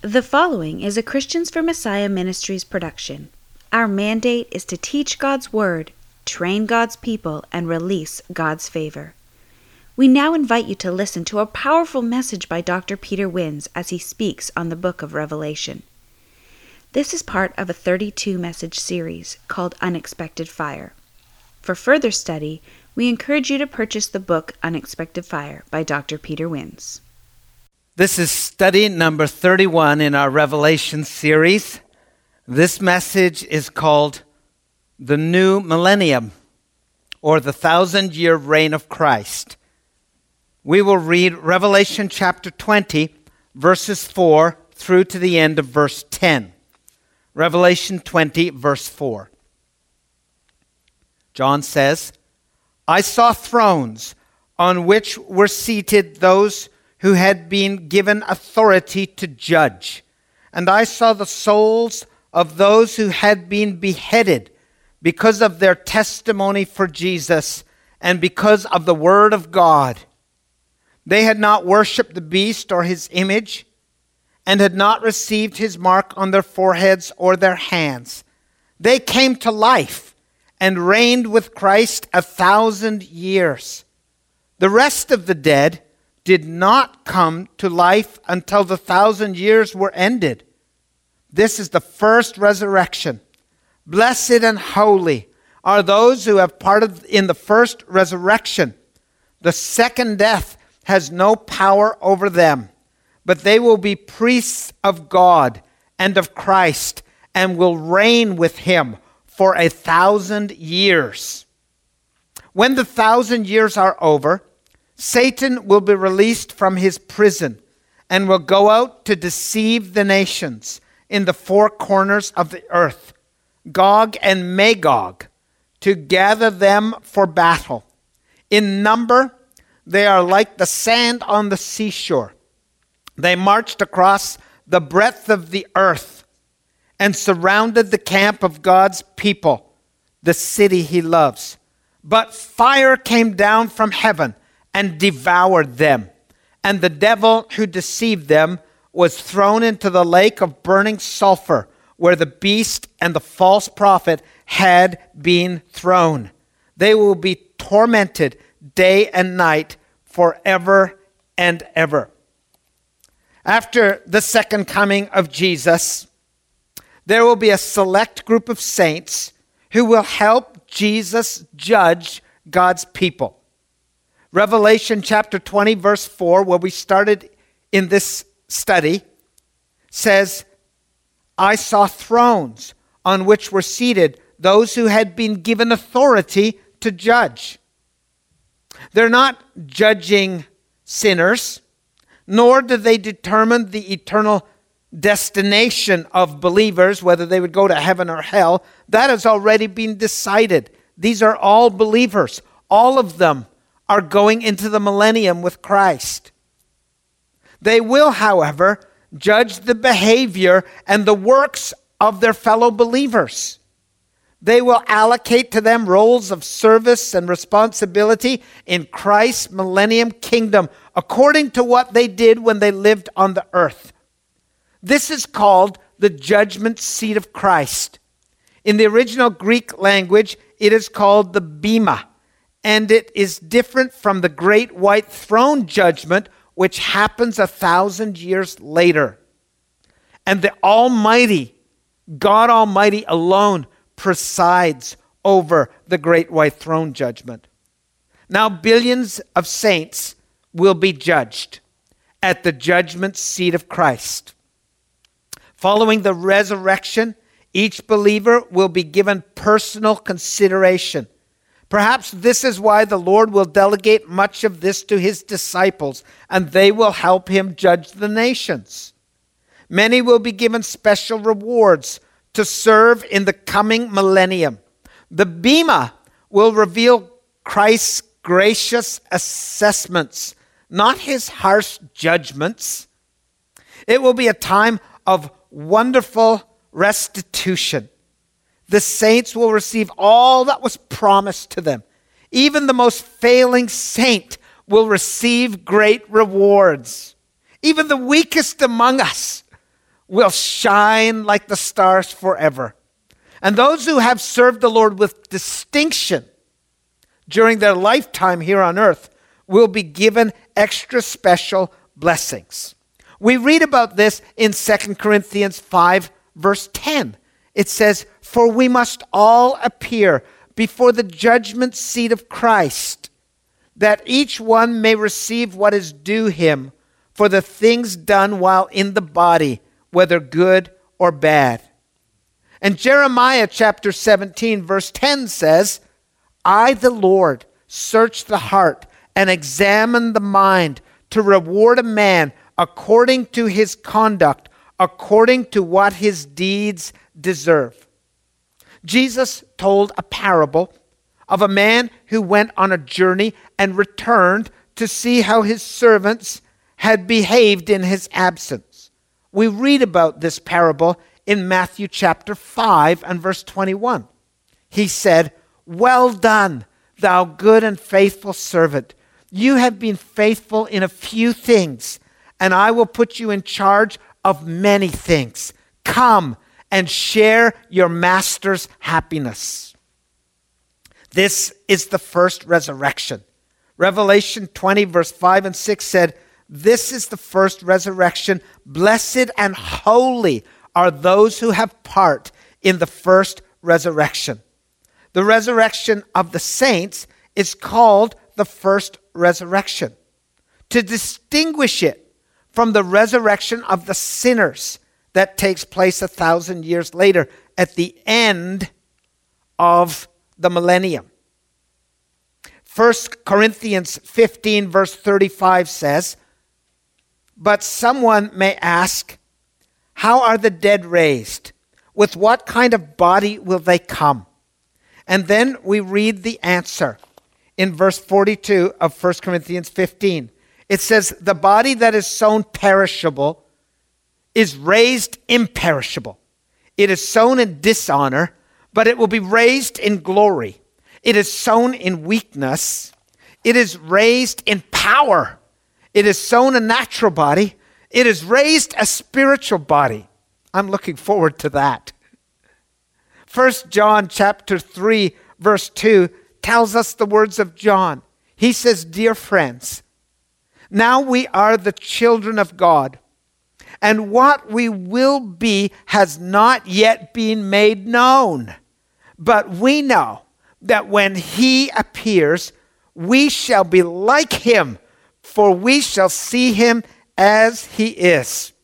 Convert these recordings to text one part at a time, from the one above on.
The following is a Christians for Messiah Ministries production. Our mandate is to teach God's Word, train God's people, and release God's favor. We now invite you to listen to a powerful message by Dr. Peter Wins as he speaks on the book of Revelation. This is part of a 32-message series called Unexpected Fire. For further study, we encourage you to purchase the book Unexpected Fire by Dr. Peter Wins. This is study number 31 in our Revelation series. This message is called The New Millennium, or the 1,000-year reign of Christ. We will read Revelation chapter 20, verses 4 through to the end of verse 10. Revelation 20, verse 4. John says, I saw thrones on which were seated those who had been given authority to judge. And I saw the souls of those who had been beheaded because of their testimony for Jesus and because of the word of God. They had not worshipped the beast or his image and had not received his mark on their foreheads or their hands. They came to life and reigned with Christ 1,000 years. The rest of the dead did not come to life until the 1,000 years were ended. This is the first resurrection. Blessed and holy are those who have parted in the first resurrection. The second death has no power over them, but they will be priests of God and of Christ and will reign with him for 1,000 years. When the 1,000 years are over, Satan will be released from his prison and will go out to deceive the nations in the four corners of the earth, Gog and Magog, to gather them for battle. In number, they are like the sand on the seashore. They marched across the breadth of the earth and surrounded the camp of God's people, the city he loves. But fire came down from heaven and devoured them. And the devil who deceived them was thrown into the lake of burning sulfur, where the beast and the false prophet had been thrown. They will be tormented day and night forever and ever. After the second coming of Jesus, there will be a select group of saints who will help Jesus judge God's people. Revelation chapter 20, verse 4, where we started in this study, says, I saw thrones on which were seated those who had been given authority to judge. They're not judging sinners, nor do they determine the eternal destination of believers, whether they would go to heaven or hell. That has already been decided. These are all believers. All of them are going into the millennium with Christ. They will, however, judge the behavior and the works of their fellow believers. They will allocate to them roles of service and responsibility in Christ's millennium kingdom according to what they did when they lived on the earth. This is called the judgment seat of Christ. In the original Greek language, it is called the bema. And it is different from the great white throne judgment, which happens 1,000 years later. And the Almighty, God Almighty alone, presides over the great white throne judgment. Now, billions of saints will be judged at the judgment seat of Christ. Following the resurrection, each believer will be given personal consideration. Perhaps this is why the Lord will delegate much of this to his disciples, and they will help him judge the nations. Many will be given special rewards to serve in the coming millennium. The bema will reveal Christ's gracious assessments, not his harsh judgments. It will be a time of wonderful restitution. The saints will receive all that was promised to them. Even the most failing saint will receive great rewards. Even the weakest among us will shine like the stars forever. And those who have served the Lord with distinction during their lifetime here on earth will be given extra special blessings. We read about this in 2 Corinthians 5, verse 10. It says, "For we must all appear before the judgment seat of Christ, that each one may receive what is due him for the things done while in the body, whether good or bad." And Jeremiah chapter 17, verse 10 says, "I, the Lord, search the heart and examine the mind to reward a man according to his conduct, according to what his deeds deserve." Jesus told a parable of a man who went on a journey and returned to see how his servants had behaved in his absence. We read about this parable in Matthew chapter 5 and verse 21. He said, "Well done, thou good and faithful servant. You have been faithful in a few things, and I will put you in charge of many things. Come and share your master's happiness." This is the first resurrection. Revelation 20, verse 5 and 6 said, "This is the first resurrection. Blessed and holy are those who have part in the first resurrection." The resurrection of the saints is called the first resurrection. To distinguish it from the resurrection of the sinners that takes place 1,000 years later at the end of the millennium. 1 Corinthians 15 verse 35 says, "But someone may ask, how are the dead raised? With what kind of body will they come?" And then we read the answer in verse 42 of 1 Corinthians 15. It says, "The body that is sown perishable is raised imperishable. It is sown in dishonor, but it will be raised in glory. It is sown in weakness. It is raised in power. It is sown a natural body. It is raised a spiritual body." I'm looking forward to that. 1 John chapter 3, verse 2 tells us the words of John. He says, "Dear friends, now we are the children of God, and what we will be has not yet been made known. But we know that when he appears, we shall be like him, for we shall see him as he is."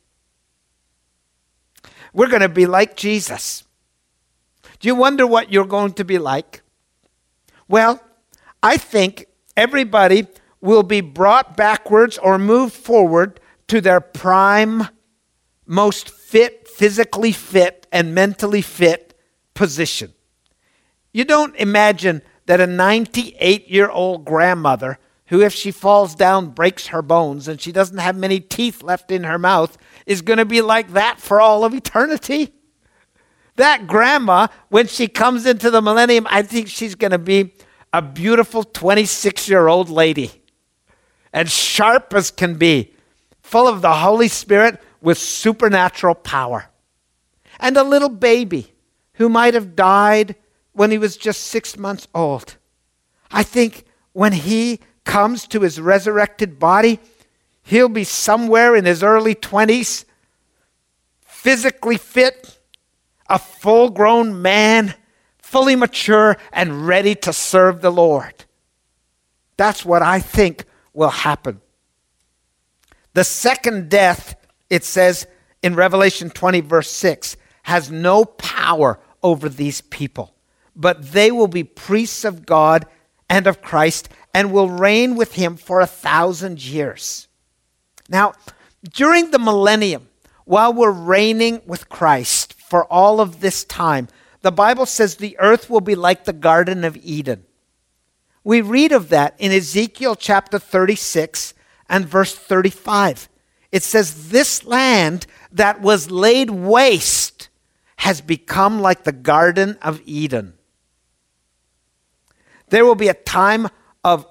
We're going to be like Jesus. Do you wonder what you're going to be like? Well, I think everybody will be brought backwards or moved forward to their prime, most fit, physically fit, and mentally fit position. You don't imagine that a 98-year-old grandmother who, if she falls down, breaks her bones and she doesn't have many teeth left in her mouth, is going to be like that for all of eternity. That grandma, when she comes into the millennium, I think she's going to be a beautiful 26-year-old lady, and sharp as can be, full of the Holy Spirit with supernatural power. And a little baby who might have died when he was just 6 months old. I think when he comes to his resurrected body, he'll be somewhere in his early 20s, physically fit, a full-grown man, fully mature and ready to serve the Lord. That's what I think will happen. The second death, it says in Revelation 20 verse 6, has no power over these people, but they will be priests of God and of Christ and will reign with him for 1,000 years. Now, during the millennium, while we're reigning with Christ for all of this time, the Bible says the earth will be like the Garden of Eden. We read of that in Ezekiel chapter 36 and verse 35. It says, "This land that was laid waste has become like the Garden of Eden." There will be a time of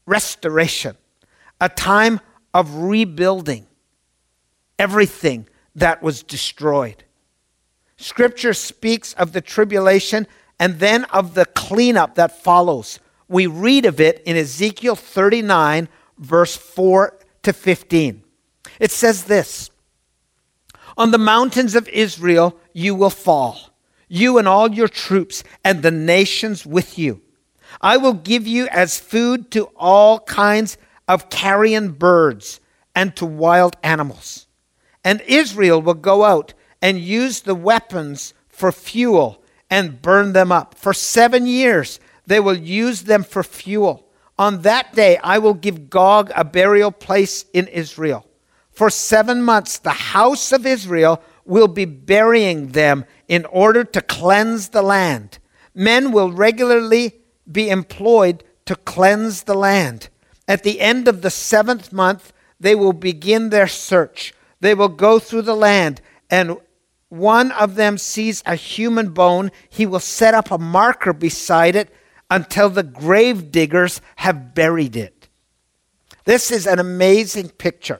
restoration, a time of rebuilding everything that was destroyed. Scripture speaks of the tribulation and then of the cleanup that follows. We read of it in Ezekiel 39, verse 4 to 15. It says this, "On the mountains of Israel you will fall, you and all your troops and the nations with you. I will give you as food to all kinds of carrion birds and to wild animals. And Israel will go out and use the weapons for fuel and burn them up. For 7 years they will use them for fuel. On that day I will give Gog a burial place in Israel. For 7 months the house of Israel will be burying them in order to cleanse the land. Men will regularly be employed to cleanse the land. At the end of the 7th month, they will begin their search. They will go through the land, and one of them sees a human bone. He will set up a marker beside it until the grave diggers have buried it." This is an amazing picture.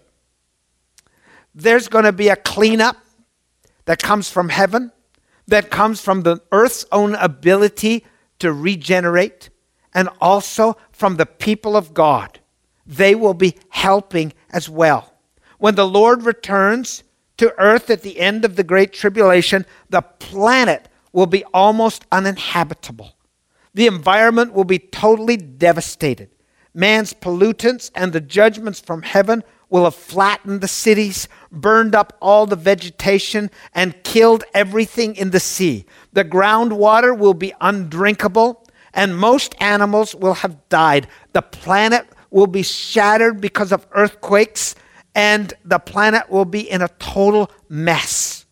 There's going to be a cleanup that comes from heaven, that comes from the earth's own ability to regenerate, and also from the people of God. They will be helping as well. When the Lord returns to earth at the end of the Great Tribulation, the planet will be almost uninhabitable. The environment will be totally devastated. Man's pollutants and the judgments from heaven will have flattened the cities, burned up all the vegetation, and killed everything in the sea. The groundwater will be undrinkable, and most animals will have died. The planet will be shattered because of earthquakes, and the planet will be in a total mess.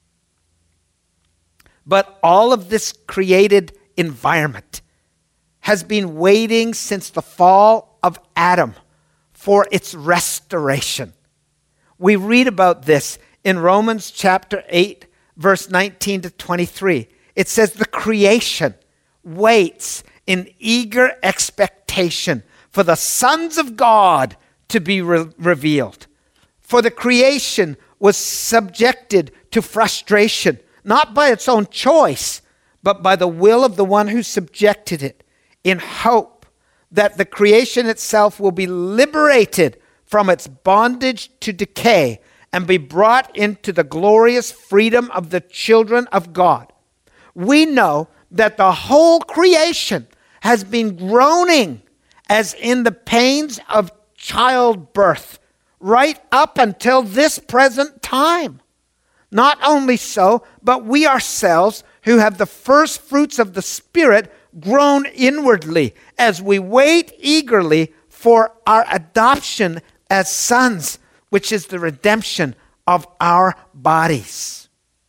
But all of this created environment has been waiting since the fall of Adam for its restoration. We read about this in Romans chapter 8, verse 19 to 23. It says, "The creation waits in eager expectation for the sons of God to be revealed. For the creation was subjected to frustration, not by its own choice, but by the will of the one who subjected it, in hope that the creation itself will be liberated from its bondage to decay and be brought into the glorious freedom of the children of God. We know that the whole creation has been groaning as in the pains of childbirth right up until this present time. Not only so, but we ourselves who have the first fruits of the Spirit groan inwardly as we wait eagerly for our adoption as sons, which is the redemption of our bodies."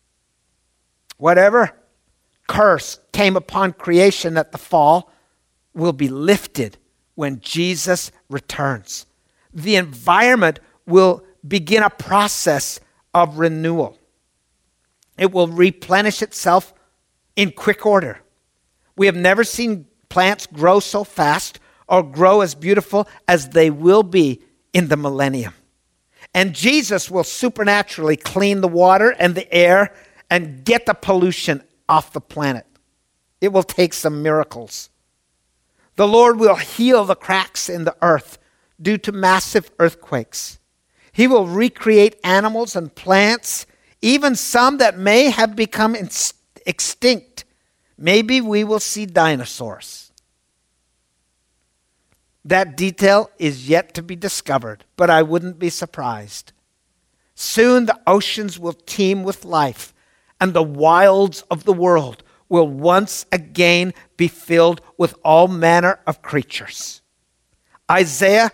Whatever curse came upon creation at the fall will be lifted when Jesus returns. The environment will begin a process of renewal. It will replenish itself in quick order. We have never seen plants grow so fast or grow as beautiful as they will be in the millennium. And Jesus will supernaturally clean the water and the air and get the pollution off the planet. It will take some miracles. The Lord will heal the cracks in the earth due to massive earthquakes. He will recreate animals and plants, even some that may have become extinct. Maybe we will see dinosaurs. That detail is yet to be discovered, but I wouldn't be surprised. Soon the oceans will teem with life, and the wilds of the world will once again be filled with all manner of creatures. Isaiah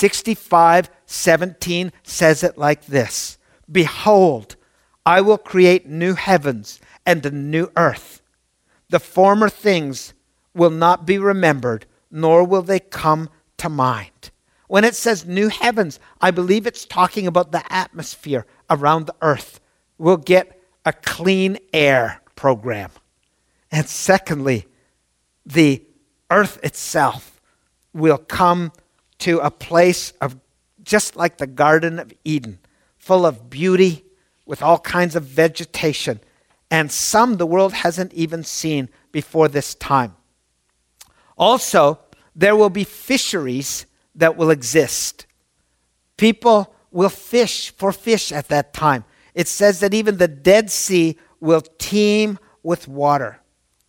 65:17 says it like this: "Behold, I will create new heavens and a new earth. The former things will not be remembered, nor will they come to mind." When it says new heavens, I believe it's talking about the atmosphere around the earth. We'll get a clean air program. And secondly, the earth itself will come to a place of just like the Garden of Eden, full of beauty, with all kinds of vegetation, and some the world hasn't even seen before this time. Also, there will be fisheries that will exist. People will fish for fish at that time. It says that even the Dead Sea will teem with water.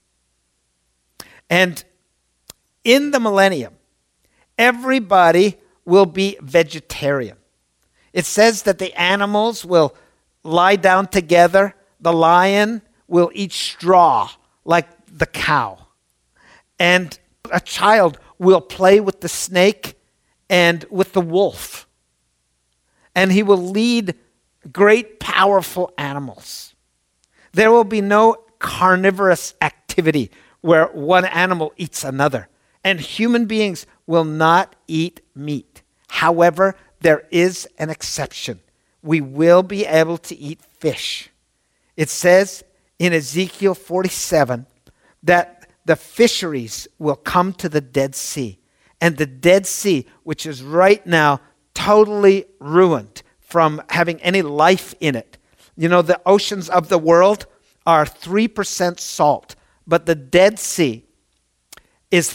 And in the millennium, everybody will be vegetarian. It says that the animals will lie down together. The lion will eat straw like the cow. And a child will play with the snake and with the wolf. And he will lead great, powerful animals. There will be no carnivorous activity where one animal eats another. And human beings will not eat meat. However, there is an exception. We will be able to eat fish. It says in Ezekiel 47 that the fisheries will come to the Dead Sea. And the Dead Sea, which is right now totally ruined from having any life in it. You know, the oceans of the world are 3% salt, but the Dead Sea is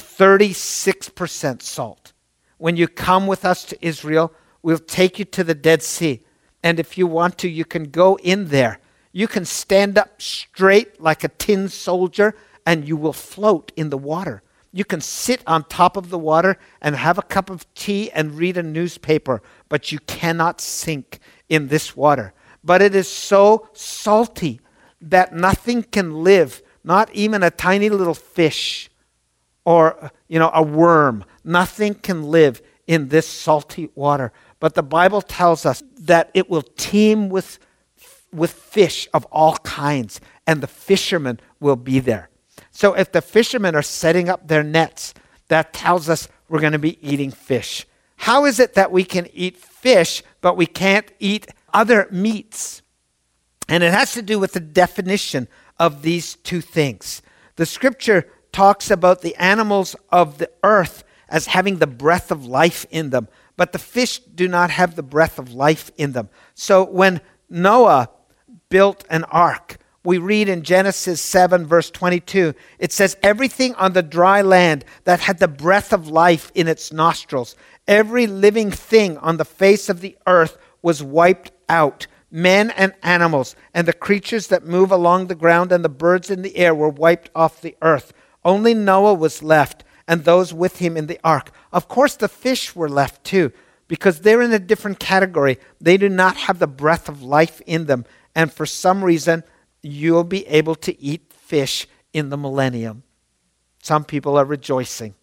36% salt. When you come with us to Israel, we'll take you to the Dead Sea. And if you want to, you can go in there. You can stand up straight like a tin soldier, and you will float in the water. You can sit on top of the water and have a cup of tea and read a newspaper, but you cannot sink in this water. But it is so salty that nothing can live, not even a tiny little fish or, a worm. Nothing can live in this salty water. But the Bible tells us that it will teem with fish of all kinds, and the fishermen will be there. So if the fishermen are setting up their nets, that tells us we're going to be eating fish. How is it that we can eat fish, but we can't eat other meats? And it has to do with the definition of these two things. The scripture talks about the animals of the earth as having the breath of life in them, but the fish do not have the breath of life in them. So when Noah built an ark, we read in Genesis 7, verse 22, it says, everything on the dry land that had the breath of life in its nostrils, every living thing on the face of the earth was wiped out. Men and animals, and the creatures that move along the ground and the birds in the air were wiped off the earth. Only Noah was left, and those with him in the ark. Of course, the fish were left too, because they're in a different category. They do not have the breath of life in them. And for some reason, you'll be able to eat fish in the millennium. Some people are rejoicing.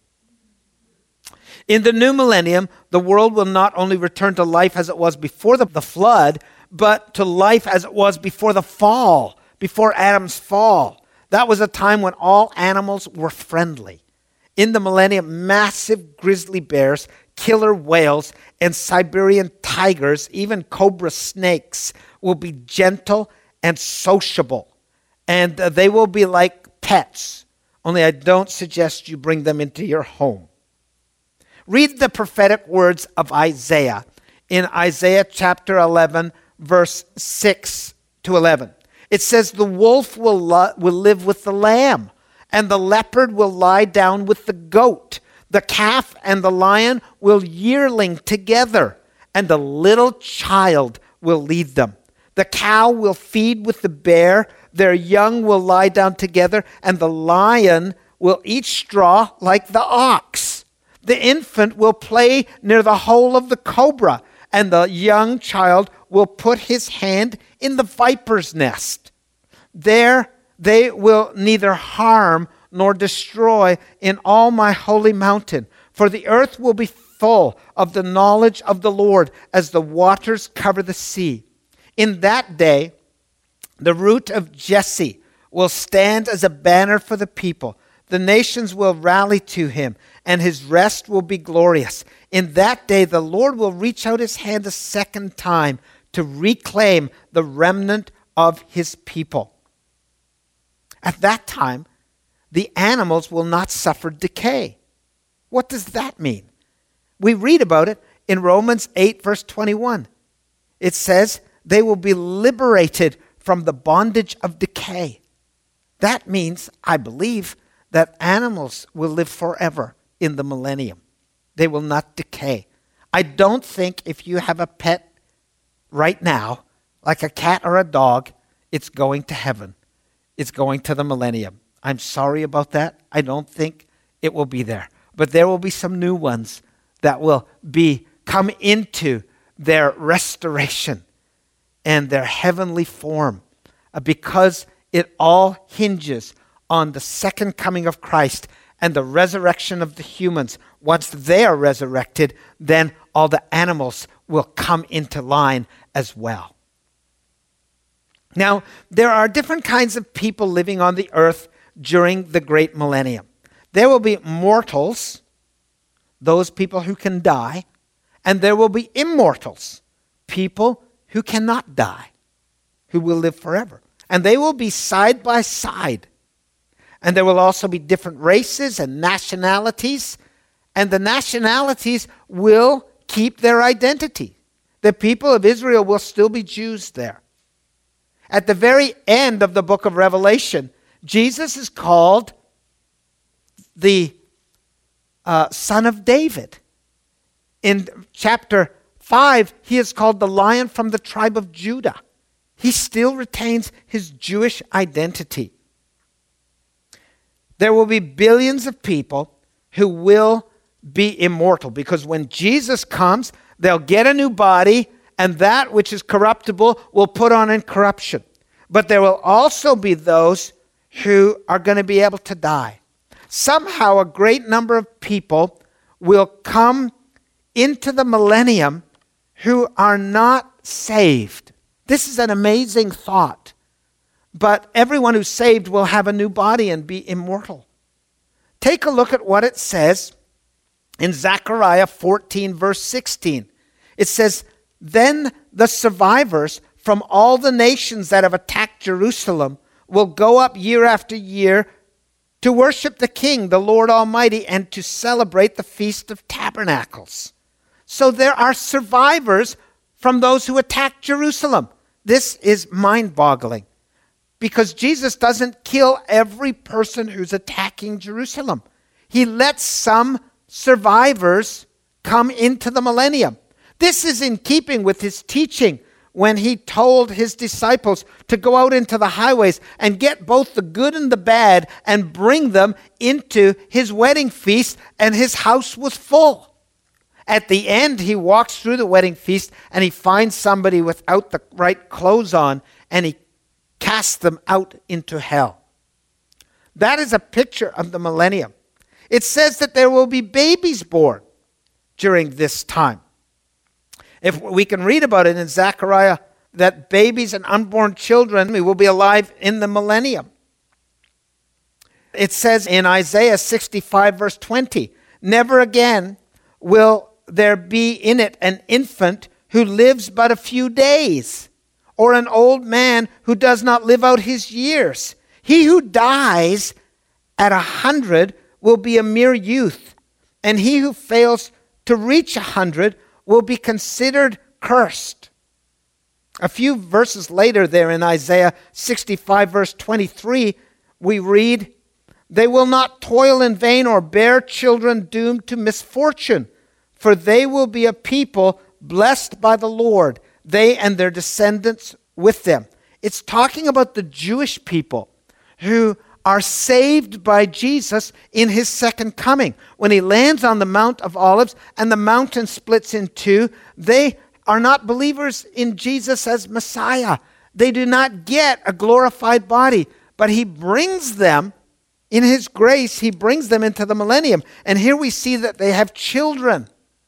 In the new millennium, the world will not only return to life as it was before the flood, but to life as it was before the fall, before Adam's fall. That was a time when all animals were friendly. In the millennium, massive grizzly bears, killer whales, and Siberian tigers, even cobra snakes, will be gentle and sociable. And they will be like pets. Only I don't suggest you bring them into your home. Read the prophetic words of Isaiah in Isaiah chapter 11, verse 6 to 11. It says, the wolf will live with the lamb, and the leopard will lie down with the goat. The calf and the lion will yearling together, and the little child will lead them. The cow will feed with the bear, their young will lie down together, and the lion will eat straw like the ox. The infant will play near the hole of the cobra, and the young child will put his hand in the viper's nest. There they will neither harm nor destroy in all my holy mountain, for the earth will be full of the knowledge of the Lord as the waters cover the sea. In that day, the root of Jesse will stand as a banner for the people. The nations will rally to him, and his rest will be glorious. In that day, the Lord will reach out his hand a second time to reclaim the remnant of his people. At that time, the animals will not suffer decay. What does that mean? We read about it in Romans 8, verse 21. It says they will be liberated from the bondage of decay. That means, I believe, that animals will live forever in the millennium. They will not decay. I don't think if you have a pet right now, like a cat or a dog, it's going to heaven. It's going to the millennium. I'm sorry about that. I don't think it will be there. But there will be some new ones that will come into their restoration and their heavenly form, because it all hinges on the second coming of Christ and the resurrection of the humans. Once they are resurrected, then all the animals will come into line as well. Now, there are different kinds of people living on the earth during the great millennium. There will be mortals, those people who can die, and there will be immortals, people who cannot die, who will live forever. And they will be side by side. And there will also be different races and nationalities, and the nationalities will keep their identity. The people of Israel will still be Jews there. At the very end of the book of Revelation, Jesus is called the Son of David. In chapter 5, he is called the Lion from the tribe of Judah. He still retains his Jewish identity. There will be billions of people who will be immortal, because when Jesus comes, they'll get a new body, and that which is corruptible will put on incorruption. But there will also be those who are going to be able to die. Somehow a great number of people will come into the millennium who are not saved. This is an amazing thought. But everyone who's saved will have a new body and be immortal. Take a look at what it says in Zechariah 14, verse 16. It says, "Then the survivors from all the nations that have attacked Jerusalem will go up year after year to worship the King, the Lord Almighty, and to celebrate the Feast of Tabernacles." So there are survivors from those who attacked Jerusalem. This is mind-boggling, because Jesus doesn't kill every person who's attacking Jerusalem. He lets some survivors come into the millennium. This is in keeping with his teaching when he told his disciples to go out into the highways and get both the good and the bad and bring them into his wedding feast, and his house was full. At the end, he walks through the wedding feast and he finds somebody without the right clothes on, and he casts them out into hell. That is a picture of the millennium. It says that there will be babies born during this time. If we can read about it in Zechariah, that babies and unborn children will be alive in the millennium. It says in Isaiah 65, verse 20, "Never again will there be in it an infant who lives but a few days, or an old man who does not live out his years. He who dies at 100 will be a mere youth, and he who fails to reach 100 will be considered cursed." A few verses later there in Isaiah 65, verse 23, we read, "They will not toil in vain or bear children doomed to misfortune, for they will be a people blessed by the Lord, they and their descendants with them." It's talking about the Jewish people who are saved by Jesus in his second coming. When he lands on the Mount of Olives and the mountain splits in two, they are not believers in Jesus as Messiah. They do not get a glorified body, but he brings them in his grace. He brings them into the millennium. And here we see that they have children.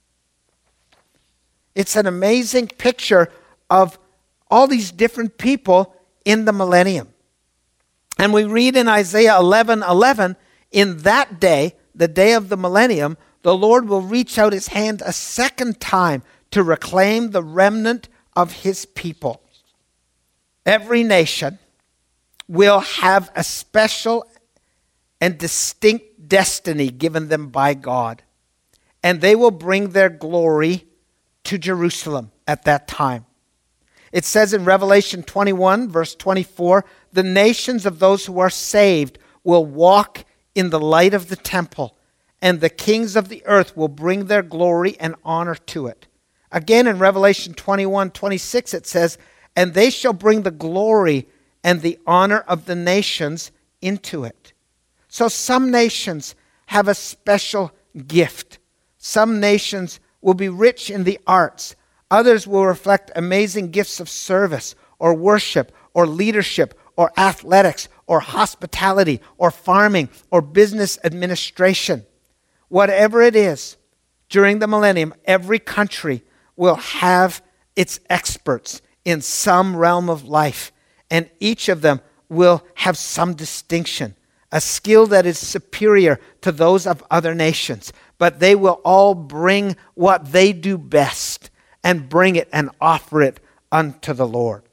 It's an amazing picture of all these different people in the millennium. And we read in Isaiah 11:11, "In that day, the day of the millennium, the Lord will reach out his hand a second time to reclaim the remnant of his people." Every nation will have a special and distinct destiny given them by God, and they will bring their glory to Jerusalem at that time. It says in Revelation 21, verse 24, the nations of those who are saved will walk in the light of the temple, and the kings of the earth will bring their glory and honor to it. Again, in Revelation 21, 26, it says, and they shall bring the glory and the honor of the nations into it. So some nations have a special gift. Some nations will be rich in the arts. Others will reflect amazing gifts of service or worship or leadership or athletics or hospitality or farming or business administration. Whatever it is, during the millennium, every country will have its experts in some realm of life, and each of them will have some distinction, a skill that is superior to those of other nations, but they will all bring what they do best and bring it and offer it unto the Lord.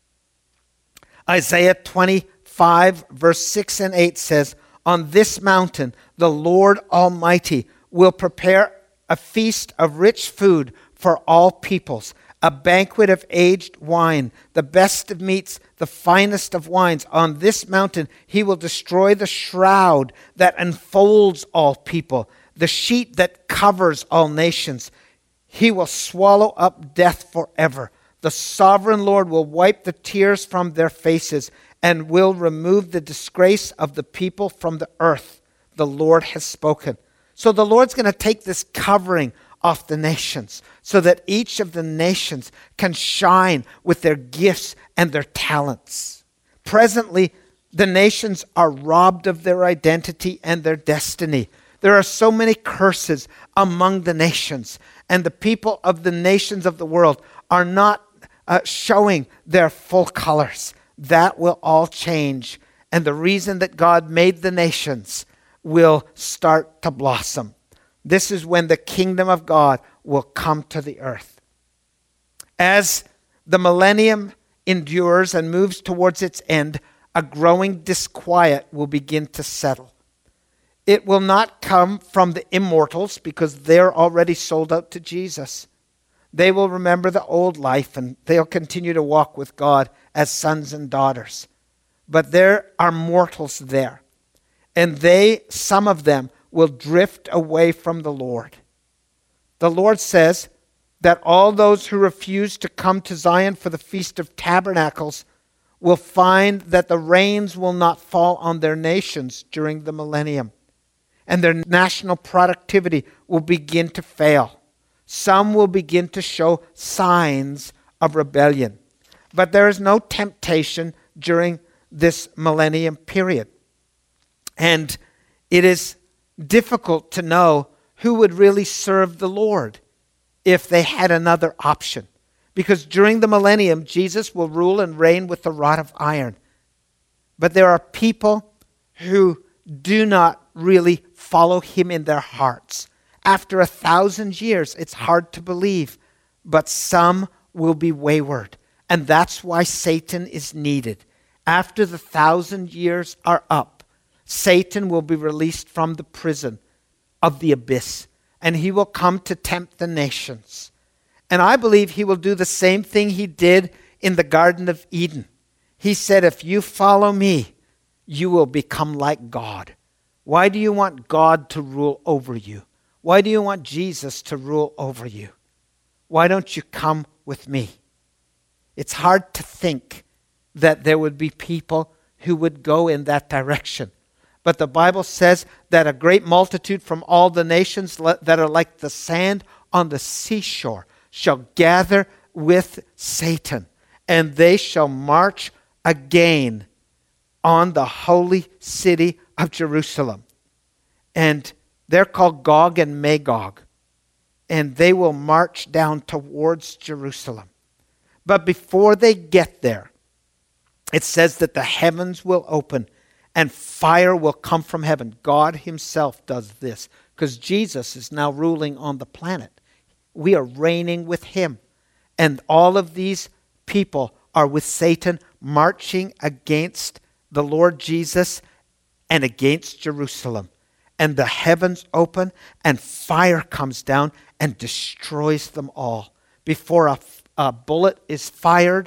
Isaiah 25, verse 6 and 8 says, on this mountain the Lord Almighty will prepare a feast of rich food for all peoples, a banquet of aged wine, the best of meats, the finest of wines. On this mountain he will destroy the shroud that enfolds all people, the sheet that covers all nations. He will swallow up death forever. The sovereign Lord will wipe the tears from their faces and will remove the disgrace of the people from the earth. The Lord has spoken. So the Lord's going to take this covering off the nations so that each of the nations can shine with their gifts and their talents. Presently, the nations are robbed of their identity and their destiny. There are so many curses among the nations, and the people of the nations of the world are not showing their full colors. That will all change, and the reason that God made the nations will start to blossom. This is when the kingdom of God will come to the earth. As the millennium endures and moves towards its end, a growing disquiet will begin to settle. It will not come from the immortals because they're already sold out to Jesus. They will remember the old life and they'll continue to walk with God as sons and daughters. But there are mortals there. And some of them, will drift away from the Lord. The Lord says that all those who refuse to come to Zion for the Feast of Tabernacles will find that the rains will not fall on their nations during the millennium, and their national productivity will begin to fail. Some will begin to show signs of rebellion. But there is no temptation during this millennium period. And it is difficult to know who would really serve the Lord if they had another option. Because during the millennium, Jesus will rule and reign with the rod of iron. But there are people who do not really follow him in their hearts. After 1,000 years, it's hard to believe, but some will be wayward. And that's why Satan is needed. After the 1,000 years are up, Satan will be released from the prison of the abyss, and he will come to tempt the nations. And I believe he will do the same thing he did in the Garden of Eden. He said, if you follow me, you will become like God. Why do you want God to rule over you? Why do you want Jesus to rule over you? Why don't you come with me? It's hard to think that there would be people who would go in that direction. But the Bible says that a great multitude from all the nations that are like the sand on the seashore shall gather with Satan, and they shall march again on the holy city of Jerusalem. And they're called Gog and Magog, and they will march down towards Jerusalem. But before they get there, it says that the heavens will open and fire will come from heaven. God himself does this because Jesus is now ruling on the planet. We are reigning with him. And all of these people are with Satan marching against the Lord Jesus and against Jerusalem. And the heavens open and fire comes down and destroys them all. Before a bullet is fired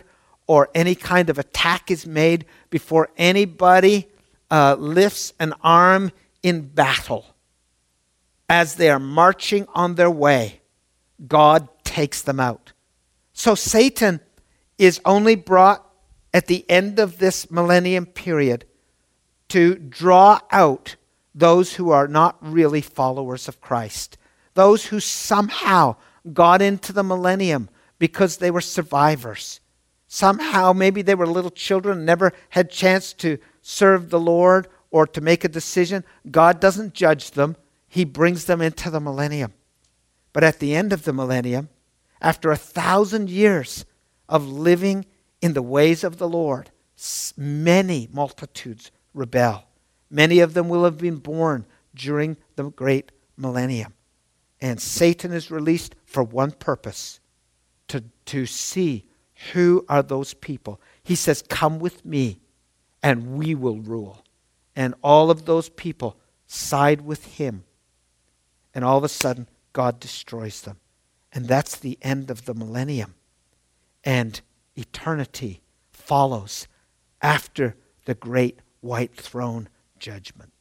or any kind of attack is made, before anybody lifts an arm in battle, as they are marching on their way, God takes them out. So Satan is only brought at the end of this millennium period to draw out those who are not really followers of Christ. Those who somehow got into the millennium because they were survivors. Somehow maybe they were little children, never had chance to serve the Lord or to make a decision. God doesn't judge them. He brings them into the millennium. But at the end of the millennium, after 1,000 years of living in the ways of the Lord, many multitudes rebel. Many of them will have been born during the great millennium. And Satan is released for one purpose, to see who are those people. He says, come with me and we will rule. And all of those people side with him. And all of a sudden, God destroys them. And that's the end of the millennium. And eternity follows after the great white throne judgment.